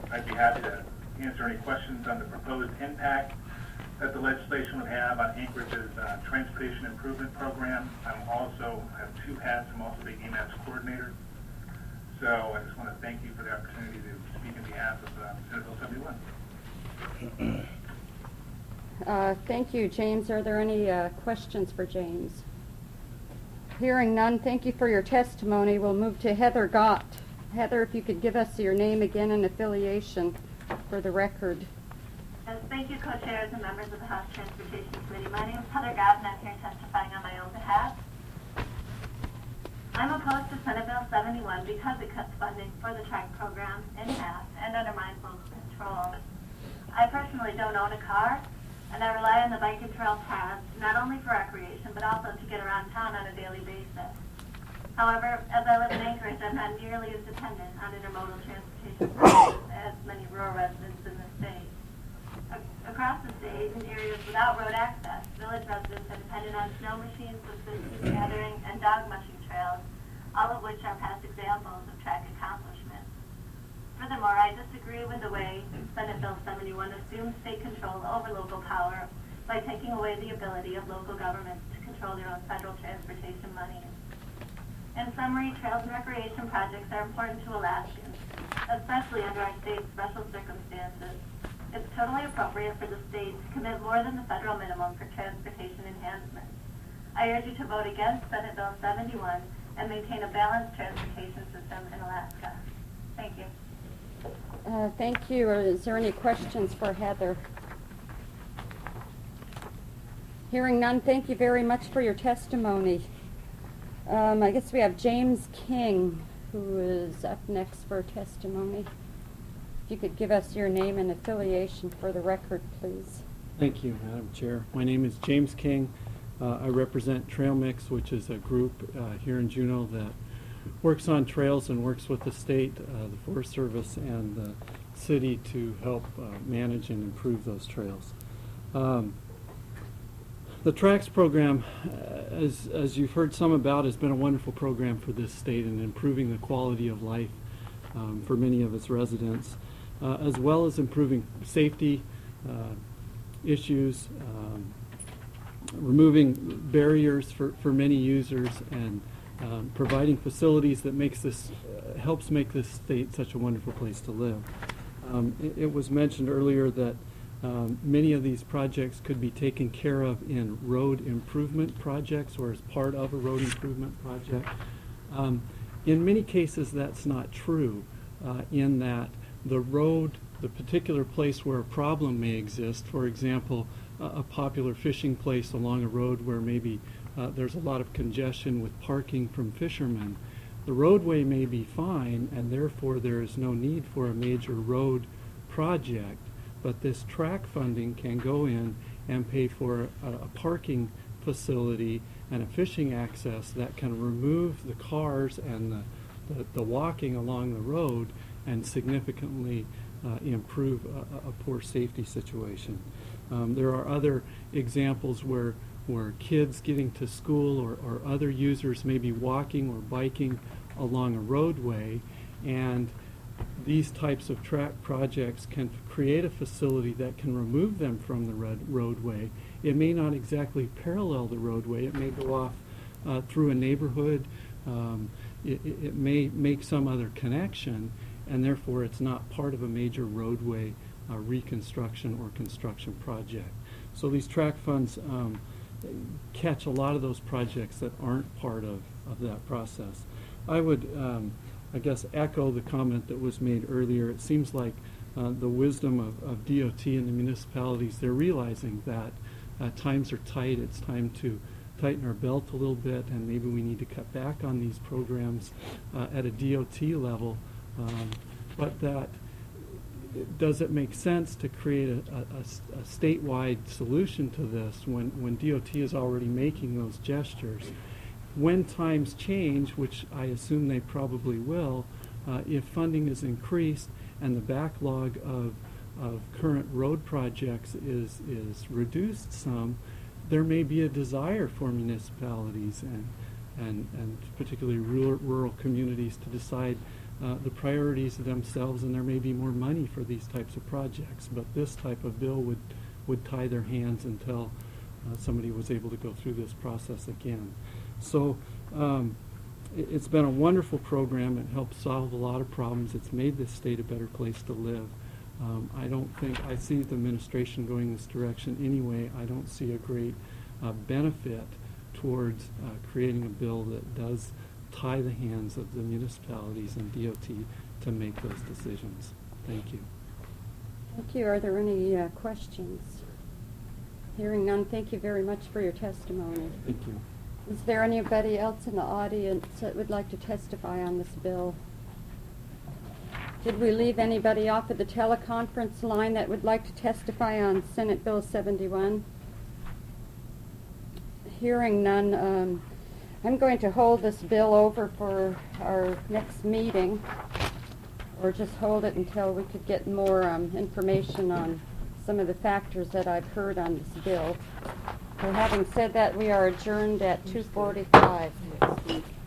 I'd be happy to answer any questions on the proposed impact that the legislation would have on Anchorage's transportation improvement program. I have two hats. I'm also the EMAS coordinator. So I just want to thank you for the opportunity to speak on behalf of Senate Bill 71. Thank you, James. Are there any questions for James? Hearing none, thank you for your testimony. We'll move to Heather Gott. Heather, if you could give us your name again and affiliation for the record. Yes, thank you, co-chairs and members of the House Transportation Committee. My name is Heather Gott, and I'm here testifying on my own behalf. I'm opposed to Senate Bill 71 because it cuts funding for the track program in half and undermines local control. I personally don't own a car, and I rely on the bike and trail paths not only for recreation, but also to get around town on a daily basis. However, as I live in Anchorage, I'm not nearly as dependent on intermodal transportation services as many rural residents in the state. Across the state, in areas without road access, village residents are dependent on snow machines with food gathering and dog mushing trails, all of which are past examples of track accomplishments. Furthermore, I disagree with the way Senate Bill 71 assumes state control over local power by taking away the ability of local governments to control their own federal transportation monies. In summary, trails and recreation projects are important to Alaskans, especially under our state's special circumstances. It's totally appropriate for the state to commit more than the federal minimum for transportation enhancements. I urge you to vote against Senate Bill 71 and maintain a balanced transportation system in Alaska. Thank you. Thank you. Is there any questions for Heather? Hearing none, thank you very much for your testimony. I guess we have James King, who is up next for testimony. If you could give us your name and affiliation for the record, please. Thank you, Madam Chair. My name is James King. I represent Trail Mix, which is a group here in Juneau that works on trails and works with the state, the Forest Service, and the city to help manage and improve those trails. The TRACS program, as you've heard some about, has been a wonderful program for this state in improving the quality of life for many of its residents, as well as improving safety issues, removing barriers for many users, and providing facilities that helps make this state such a wonderful place to live. It was mentioned earlier that many of these projects could be taken care of in road improvement projects or as part of a road improvement project. In many cases, that's not true, in that the particular place where a problem may exist, for example, a popular fishing place along a road where maybe there's a lot of congestion with parking from fishermen, the roadway may be fine, and therefore there is no need for a major road project. But this track funding can go in and pay for a parking facility and a fishing access that can remove the cars and the walking along the road and significantly improve a poor safety situation. There are other examples where kids getting to school or other users may be walking or biking along a roadway, and these types of track projects can create a facility that can remove them from the roadway. It may not exactly parallel the roadway. It may go off through a neighborhood. It may make some other connection, and therefore it's not part of a major roadway reconstruction or construction project. So these track funds catch a lot of those projects that aren't part of that process. I would I guess echo the comment that was made earlier. It seems like the wisdom of DOT and the municipalities, they're realizing that times are tight. It's time to tighten our belt a little bit, and maybe we need to cut back on these programs at a DOT level. But that does it make sense to create a statewide solution to this when DOT is already making those gestures? When times change, which I assume they probably will, if funding is increased and the backlog of current road projects is reduced some, there may be a desire for municipalities and particularly rural communities to decide the priorities themselves, and there may be more money for these types of projects. But this type of bill would tie their hands until somebody was able to go through this process again. So it's been a wonderful program. It helped solve a lot of problems. It's made this state a better place to live. I don't think, I see the administration going this direction anyway. I don't see a great benefit towards creating a bill that does tie the hands of the municipalities and DOT to make those decisions. Thank you. Thank you. Are there any questions? Hearing none, thank you very much for your testimony. Thank you. Is there anybody else in the audience that would like to testify on this bill? Did we leave anybody off of the teleconference line that would like to testify on Senate Bill 71? Hearing none, I'm going to hold this bill over for our next meeting, or just hold it until we could get more information on some of the factors that I've heard on this bill. So having said that, we are adjourned at 2:45.